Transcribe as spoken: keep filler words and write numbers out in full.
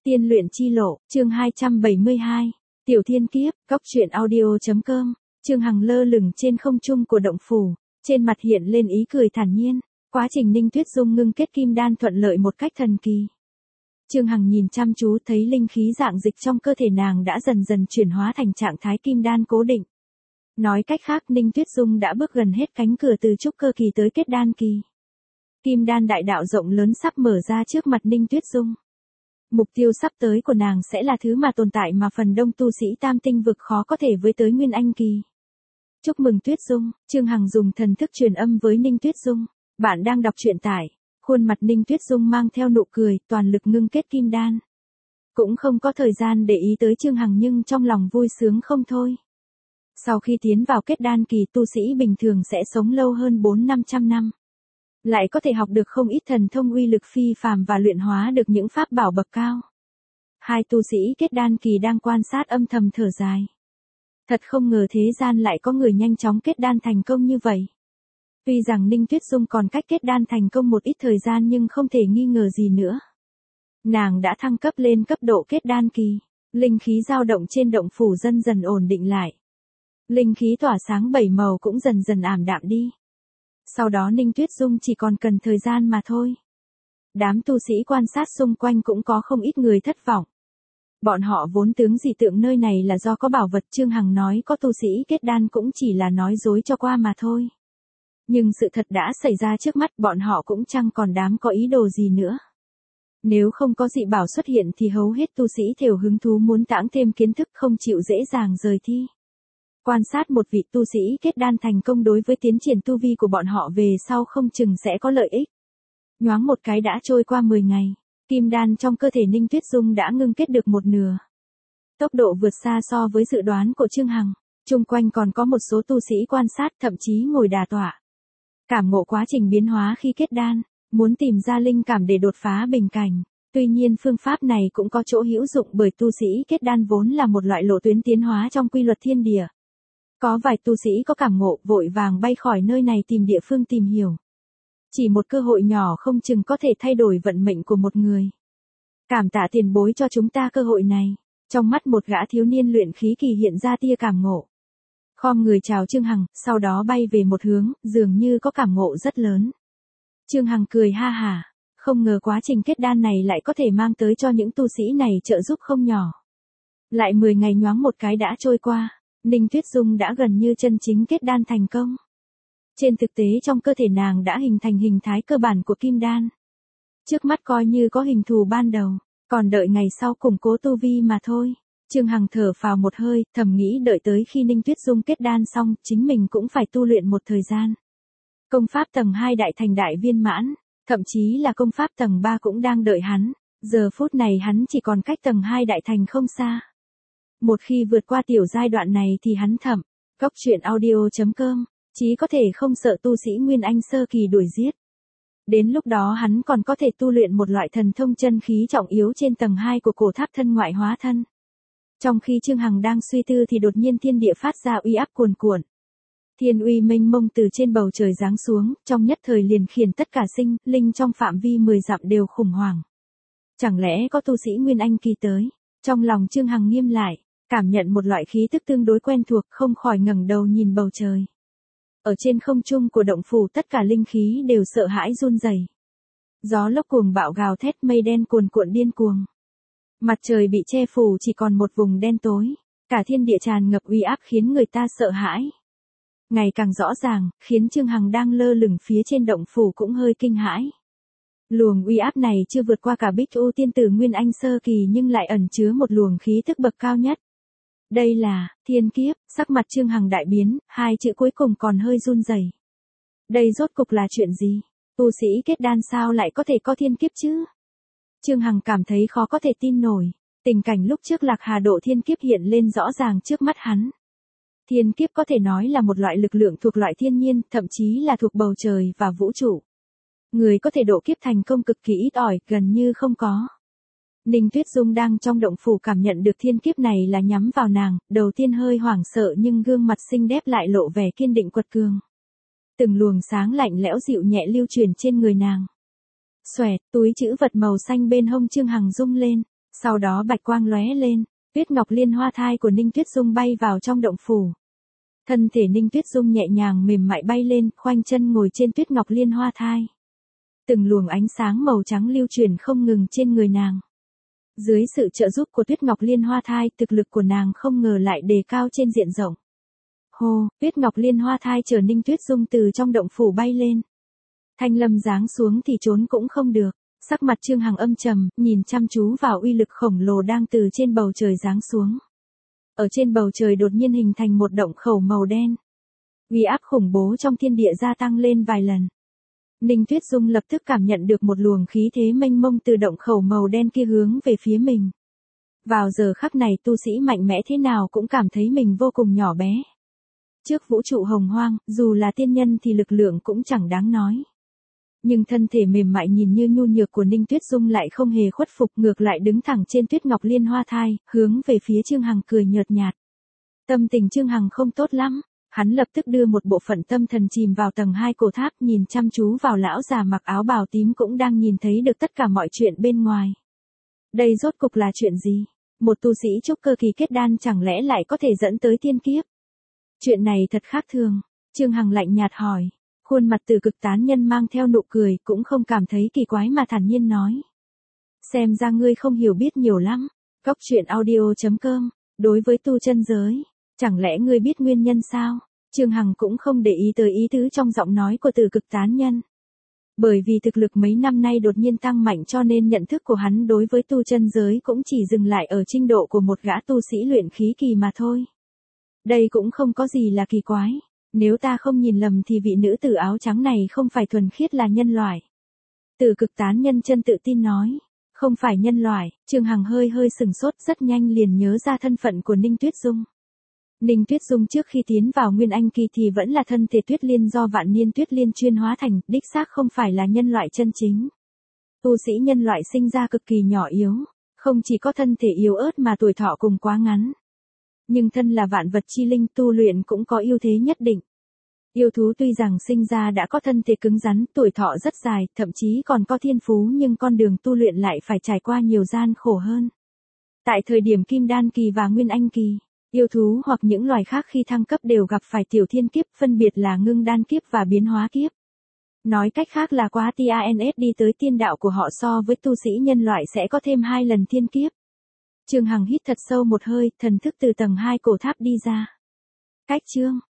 Tiên luyện chi lộ, chương hai trăm bảy mươi hai. Tiểu thiên kiếp, cóc truyện audio.com. Trương Hằng lơ lửng trên không trung của động phủ, trên mặt hiện lên ý cười thản nhiên. Quá trình Ninh Tuyết Dung ngưng kết kim đan thuận lợi một cách thần kỳ. Trương Hằng nhìn chăm chú thấy linh khí dạng dịch trong cơ thể nàng đã dần dần chuyển hóa thành trạng thái kim đan cố định. Nói cách khác, Ninh Tuyết Dung đã bước gần hết cánh cửa từ trúc cơ kỳ tới kết đan kỳ. Kim đan đại đạo rộng lớn sắp mở ra trước mặt Ninh Tuyết Dung. Mục tiêu sắp tới của nàng sẽ là thứ mà tồn tại mà phần đông tu sĩ tam tinh vực khó có thể với tới Nguyên Anh kỳ. Chúc mừng Tuyết Dung, Trương Hằng dùng thần thức truyền âm với Ninh Tuyết Dung. Bạn đang đọc truyện tại. Khuôn mặt Ninh Tuyết Dung mang theo nụ cười, toàn lực ngưng kết kim đan. Cũng không có thời gian để ý tới Trương Hằng nhưng trong lòng vui sướng không thôi. Sau khi tiến vào kết đan kỳ, tu sĩ bình thường sẽ sống lâu hơn bốn năm trăm năm. Lại có thể học được không ít thần thông uy lực phi phàm và luyện hóa được những pháp bảo bậc cao. Hai tu sĩ kết đan kỳ đang quan sát âm thầm thở dài. Thật không ngờ thế gian lại có người nhanh chóng kết đan thành công như vậy. Tuy rằng Ninh Tuyết Dung còn cách kết đan thành công một ít thời gian nhưng không thể nghi ngờ gì nữa. Nàng đã thăng cấp lên cấp độ kết đan kỳ, linh khí dao động trên động phủ dần dần ổn định lại. Linh khí tỏa sáng bảy màu cũng dần dần ảm đạm đi. Sau đó Ninh Tuyết Dung chỉ còn cần thời gian mà thôi. Đám tu sĩ quan sát xung quanh cũng có không ít người thất vọng. Bọn họ vốn tướng dị tượng nơi này là do có bảo vật. Trương Hằng nói có tu sĩ kết đan cũng chỉ là nói dối cho qua mà thôi. Nhưng sự thật đã xảy ra trước mắt, bọn họ cũng chẳng còn dám có ý đồ gì nữa. Nếu không có dị bảo xuất hiện thì hầu hết tu sĩ đều hứng thú muốn tảng thêm kiến thức, không chịu dễ dàng rời thi. Quan sát một vị tu sĩ kết đan thành công đối với tiến triển tu vi của bọn họ về sau không chừng sẽ có lợi ích. Nhoáng một cái đã trôi qua mười ngày, kim đan trong cơ thể Ninh Tuyết Dung đã ngưng kết được một nửa. Tốc độ vượt xa so với dự đoán của Trương Hằng. Chung quanh còn có một số tu sĩ quan sát, thậm chí ngồi đả tọa. Cảm ngộ quá trình biến hóa khi kết đan, muốn tìm ra linh cảm để đột phá bình cảnh. Tuy nhiên phương pháp này cũng có chỗ hữu dụng bởi tu sĩ kết đan vốn là một loại lộ tuyến tiến hóa trong quy luật thiên địa. Có vài tu sĩ có cảm ngộ vội vàng bay khỏi nơi này tìm địa phương tìm hiểu. Chỉ một cơ hội nhỏ không chừng có thể thay đổi vận mệnh của một người. Cảm tạ tiền bối cho chúng ta cơ hội này. Trong mắt một gã thiếu niên luyện khí kỳ hiện ra tia cảm ngộ. Khom người chào Trương Hằng, sau đó bay về một hướng, dường như có cảm ngộ rất lớn. Trương Hằng cười ha hả, không ngờ quá trình kết đan này lại có thể mang tới cho những tu sĩ này trợ giúp không nhỏ. Lại mười ngày nhoáng một cái đã trôi qua, Ninh Tuyết Dung đã gần như chân chính kết đan thành công. Trên thực tế trong cơ thể nàng đã hình thành hình thái cơ bản của kim đan. Trước mắt coi như có hình thù ban đầu, còn đợi ngày sau củng cố tu vi mà thôi. Trương Hằng thở phào một hơi, thầm nghĩ đợi tới khi Ninh Tuyết Dung kết đan xong, chính mình cũng phải tu luyện một thời gian. Công pháp tầng hai đại thành đại viên mãn, thậm chí là công pháp tầng ba cũng đang đợi hắn. Giờ phút này hắn chỉ còn cách tầng hai đại thành không xa. Một khi vượt qua tiểu giai đoạn này thì hắn thẩm, cóc truyện audio.com, chí có thể không sợ tu sĩ Nguyên Anh sơ kỳ đuổi giết. Đến lúc đó hắn còn có thể tu luyện một loại thần thông chân khí trọng yếu trên tầng hai của cổ tháp thân ngoại hóa thân. Trong khi Trương Hằng đang suy tư thì đột nhiên thiên địa phát ra uy áp cuồn cuộn. Thiên uy mênh mông từ trên bầu trời giáng xuống, trong nhất thời liền khiến tất cả sinh, linh trong phạm vi mười dặm đều khủng hoảng. Chẳng lẽ có tu sĩ Nguyên Anh kỳ tới? Trong lòng Trương Hằng nghiêm lại, cảm nhận một loại khí tức tương đối quen thuộc, không khỏi ngẩng đầu nhìn bầu trời. Ở trên không trung của động phủ tất cả linh khí đều sợ hãi run rẩy. Gió lốc cuồng bạo gào thét, mây đen cuồn cuộn điên cuồng. Mặt trời bị che phủ chỉ còn một vùng đen tối, cả thiên địa tràn ngập uy áp khiến người ta sợ hãi. Ngày càng rõ ràng, khiến Trương Hằng đang lơ lửng phía trên động phủ cũng hơi kinh hãi. Luồng uy áp này chưa vượt qua cả Bích U tiên tử Nguyên Anh sơ kỳ nhưng lại ẩn chứa một luồng khí tức bậc cao nhất. Đây là thiên kiếp. Sắc mặt Trương Hằng đại biến, hai chữ cuối cùng còn hơi run rẩy. Đây rốt cục là chuyện gì? Tu sĩ kết đan sao lại có thể có thiên kiếp chứ? Trương Hằng cảm thấy khó có thể tin nổi. Tình cảnh lúc trước Lạc Hà độ thiên kiếp hiện lên rõ ràng trước mắt hắn. Thiên kiếp có thể nói là một loại lực lượng thuộc loại thiên nhiên, thậm chí là thuộc bầu trời và vũ trụ. Người có thể độ kiếp thành công cực kỳ ít ỏi, gần như không có. Ninh Tuyết Dung đang trong động phủ cảm nhận được thiên kiếp này là nhắm vào nàng, đầu tiên hơi hoảng sợ nhưng gương mặt xinh đẹp lại lộ vẻ kiên định quật cường. Từng luồng sáng lạnh lẽo dịu nhẹ lưu truyền trên người nàng. Xoẹt, túi trữ vật màu xanh bên hông Trương Hằng rung lên, Sau đó bạch quang lóe lên, Tuyết Ngọc Liên Hoa thai của Ninh Tuyết Dung bay vào trong động phủ. Thân thể Ninh Tuyết Dung nhẹ nhàng mềm mại bay lên, khoanh chân ngồi trên Tuyết Ngọc Liên Hoa thai. Từng luồng ánh sáng màu trắng lưu chuyển không ngừng trên người nàng. Dưới sự trợ giúp của Tuyết Ngọc Liên Hoa thai, thực lực của nàng không ngờ lại đề cao trên diện rộng. Hô, Tuyết Ngọc Liên Hoa thai chở Ninh Tuyết Dung từ trong động phủ bay lên. Thanh Lâm giáng xuống thì trốn cũng không được. Sắc mặt Trương Hằng âm trầm, nhìn chăm chú vào uy lực khổng lồ đang từ trên bầu trời giáng xuống. Ở trên bầu trời đột nhiên hình thành một động khẩu màu đen. Uy áp khủng bố trong thiên địa gia tăng lên vài lần. Ninh Tuyết Dung lập tức cảm nhận được một luồng khí thế mênh mông từ động khẩu màu đen kia hướng về phía mình. Vào giờ khắc này tu sĩ mạnh mẽ thế nào cũng cảm thấy mình vô cùng nhỏ bé. Trước vũ trụ hồng hoang, dù là tiên nhân thì lực lượng cũng chẳng đáng nói. Nhưng thân thể mềm mại nhìn như nhu nhược của Ninh Tuyết Dung lại không hề khuất phục, ngược lại đứng thẳng trên Tuyết Ngọc Liên Hoa thai, hướng về phía Trương Hằng cười nhợt nhạt. Tâm tình Trương Hằng không tốt lắm, hắn lập tức đưa một bộ phận tâm thần chìm vào tầng hai cổ tháp, nhìn chăm chú vào lão già mặc áo bào tím cũng đang nhìn thấy được tất cả mọi chuyện bên ngoài. Đây rốt cục là chuyện gì? Một tu sĩ trúc cơ kỳ kết đan chẳng lẽ lại có thể dẫn tới thiên kiếp? Chuyện này thật khác thường. Trương Hằng lạnh nhạt hỏi. Khuôn mặt Từ Cực tán nhân mang theo nụ cười, cũng không cảm thấy kỳ quái mà thản nhiên nói. Xem ra ngươi không hiểu biết nhiều lắm. Cóc truyện audio chấm com. Đối với tu chân giới, chẳng lẽ ngươi biết nguyên nhân sao? Trương Hằng cũng không để ý tới ý tứ trong giọng nói của Từ Cực tán nhân. Bởi vì thực lực mấy năm nay đột nhiên tăng mạnh cho nên nhận thức của hắn đối với tu chân giới cũng chỉ dừng lại ở trình độ của một gã tu sĩ luyện khí kỳ mà thôi. Đây cũng không có gì là kỳ quái. Nếu ta không nhìn lầm thì vị nữ tử áo trắng này không phải thuần khiết là nhân loại. Từ Cực tán nhân chân tự tin nói. Không phải nhân loại. Trương Hằng hơi hơi sừng sốt, rất nhanh liền nhớ ra thân phận của Ninh Tuyết Dung. Ninh Tuyết Dung trước khi tiến vào Nguyên Anh kỳ thì vẫn là thân thể Tuyết Liên do vạn niên Tuyết Liên chuyên hóa thành, đích xác không phải là nhân loại chân chính. Tu sĩ nhân loại sinh ra cực kỳ nhỏ yếu, không chỉ có thân thể yếu ớt mà tuổi thọ cùng quá ngắn. Nhưng thân là vạn vật chi linh, tu luyện cũng có ưu thế nhất định. Yêu thú tuy rằng sinh ra đã có thân thể cứng rắn, tuổi thọ rất dài, thậm chí còn có thiên phú, nhưng con đường tu luyện lại phải trải qua nhiều gian khổ hơn. Tại thời điểm Kim Đan kỳ và Nguyên Anh kỳ, yêu thú hoặc những loài khác khi thăng cấp đều gặp phải tiểu thiên kiếp, phân biệt là ngưng đan kiếp và biến hóa kiếp. Nói cách khác là quá tê a en ét đi tới tiên đạo của họ so với tu sĩ nhân loại sẽ có thêm hai lần thiên kiếp. Trương Hằng hít thật sâu một hơi, thần thức từ tầng hai cổ tháp đi ra. Cách chương